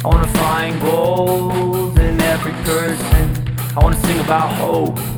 I wanna find gold in every person. I wanna sing about hope